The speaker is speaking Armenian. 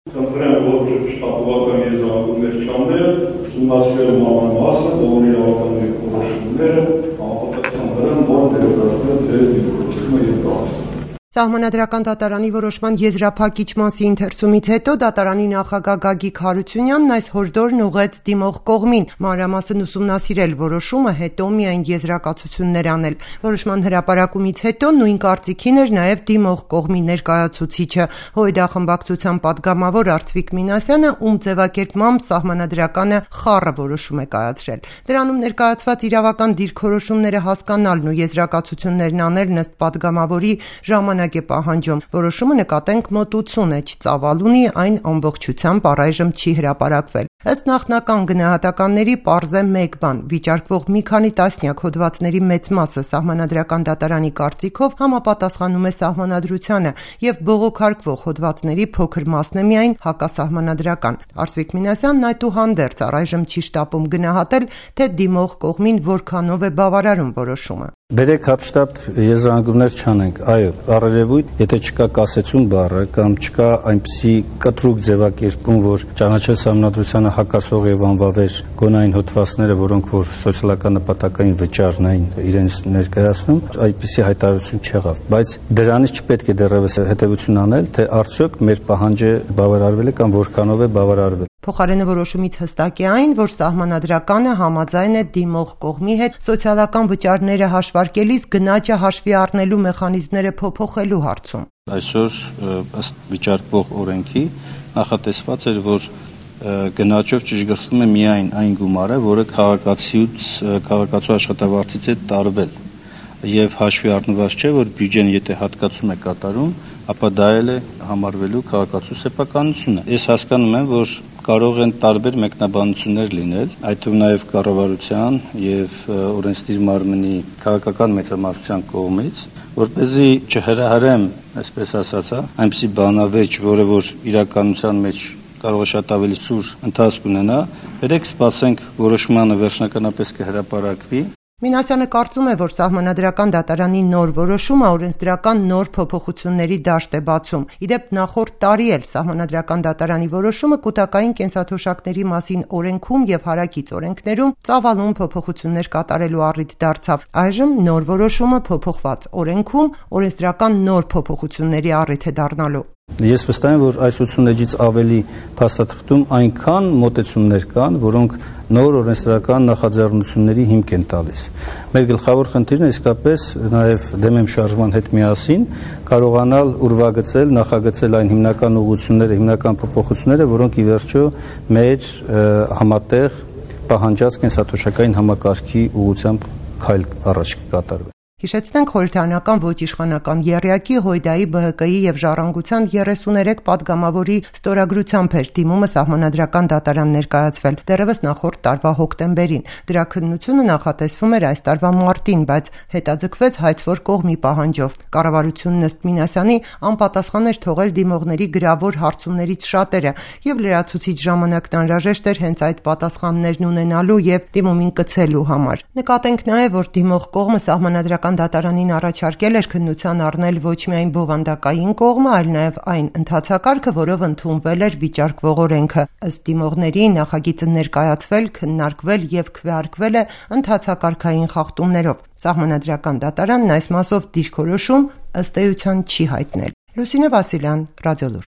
Խնդրեմ, որ շտապողական եզրակացություններ չանել, ուսումնասիրելու համար մասը, բոլորի իրավականների որոշումները, համապատասխան դրան բան ներկայացնել թե դիրքորոշումը եւ կազմը։ Սահմանադրական դատարանի որոշման եզրափակիչ մասի ընթերցումից հետո դատարանի նախագահ Գագիկ Հարությունյանն այս հորդորն ուղղեց դիմող կողմին մանրամասն ուսումնասիրել որոշումը, հետո միայն եզրակացություններ անել։ Որոշման հրապարակումից հետո նույն կարծիքին էր նաև դիմող կողմի ներկայացուցիչը ՀՅԴ խմբակցության պատգամավոր Արծվիկ Մինասյանը, ում ձևակերպմամբ սահմանադրականը խառը որոշում է կայացրել։ Դրանում ներկայացված իրավական դիրքորոշումները հասկանալն ու եզրակացություններն անել ըստ պատգամավորի ժամանակ է պահանջում։ Որոշումը նկատենք մոտ 80 էջ ծավալ ունի, այն ամբողջությամբ առայժմ չի հրապարակվել։ Ըստ նախնական գնահատականների պարզ է մեկ բան՝ վիճարկվող մի քանի տասնյակ հոդվածների մեծ մասը սահմանադրական դատարանի կարծիքով համապատասխանում է սահմանադրությանը եւ բողոքարկվող հոդվածների փոքր մասն է միայն հակասահմանադրական։ Արծվիկ Մինասյանն այդուհանդերձ առայժմ չի շտապում գնահատել, թե դիմող կողմին որքանով է բավարարում որոշումը։ Բերեք հապշտապ եզրանկումներ չանենք, այո, առերևույթ, եթե չկա կասեցում բառը կամ չկա այնպիսի կտրուկ ձևակերպում, որ ճանաչել սահմանադրությանը հակասող եւ անվավեր գոնային հոդվածները, որոնք որ սոցիալական նպատակային վճարն էին իրենց ներկայացնում, այդպիսի հայտարարություն չեղավ, բայց դրանից չպետք է դեռևս հետևություն անել, թե արդյոք մեր պահանջը բավարարվել է կամ որքանով է բավարարվել։ Փոխարենը որոշումից հստակ է այն, որ սահմանադրականը համաձայն է դիմող կողմի հետ սոցիալական վճարները հաշվարկելիս գնաճը հաշվի առնելու մեխանիզմները փոփոխելու հարցում։ Այսօր ըստ վիճարկվող օրենքի նախատեսված էր, որ գնաճով ճշգրտվում է միայն այն գումարը, որը քաղաքացու աշխատավարձից է տարվել, եւ հաշվի առնված չէ, որ բյուջեն եթե հատկացում է կատարում, ապա դա էլ է համարվելու քաղաքացու սեփականությունը։ Ես հասկանում եմ, որ կարող են տարբեր մեկնաբանություններ լինել, այդ թվում նաև կառավարության եւ օրենսդիր մարմնի քաղաքական մեծամասնության կողմից, որպեսզի չհրահրեմ, այսպես ասած, այնպիսի բանավեճ, որը որ իրականության մեջ կարող է շատ ավելի սուր ընթացք ունենա, երեք սպասենք որոշմանը վերջնականապես կհրապարակվի։ Մինասյանը կարծում է, որ սահմանադրական դատարանի նոր որոշումը օրենսդրական նոր փոփոխությունների դաշտ է բացում։ Իդեպ նախորդ տարի էլ սահմանադրական դատարանի որոշումը կൂട്ടակային կենսաթոշակների մասին օրենքում եւ հարակից օրենքներում ծավալուն փոփոխություններ կատարելու առիթ դարձավ։ Այժմ նոր որոշումը փոփոխված օրենքում օրենսդրական նոր փոփոխությունների առիթ է դառնալու։ Ես վստահ եմ, որ այս 80 էջից ավելի փաստաթղթում այնքան մոտեցումներ կան, որոնք նոր օրենսդրական նախաձեռնությունների հիմք են տալիս։ Մեր գլխավոր խնդիրն է իսկապես նաև դեմ եմ շարժման հետ միասին կարողանալ ուրվագծել, նախագծել այն հիմնական ուղղությունները, հիմնական փոփոխությունները, որոնք ի վերջո մեր համատեղ պահանջած կենսաթոշակային համակարգի ուղղությամբ քայլ առաջ կկատարվի։ Հիշեցնենք խորհրդարանական ոչ իշխանական եռյակի ՀՅԴ-ի, ԲՀԿ-ի եւ Ժառանգության 33 պատգամավորի ստորագրությամբ էր դիմումը սահմանադրական դատարան ներկայացվել դեռևս նախորդ տարվա հոկտեմբերին։ Դրա քննությունը նախատեսվում էր այս տարվա մարտին, բայց հետաձգվեց հայցվոր կողմի պահանջով։ Կառավարությունն ըստ Մինասյանի անպատասխան էր թողել դիմողների գրավոր հարցումներից շատերը եւ լրացուցիչ ժամանակն անհրաժեշտ էր հենց այդ պատասխաններն ունենալու եւ դիմումին կցելու համար։ Նկատենք նաեւ, որ դիմող կողմը սահմանադրական դատարանին առաջարկել էր քննության առնել ոչ միայն բովանդակային կողմը, այլ նաև այն ընթացակարգը, որով ընդունվել էր վիճարկվող օրենքը։ Ըստ դիմողների նախագիծը ներկայացվել, քննարկվել եւ քվեարկվել է ընթացակարգային խախտումներով։ Սահմանադրական դատարանն այս մասով դիրքորոշում ըստ էության չի հայտնել։ Լուսինե Վասիլյան, Ռադիոլուր։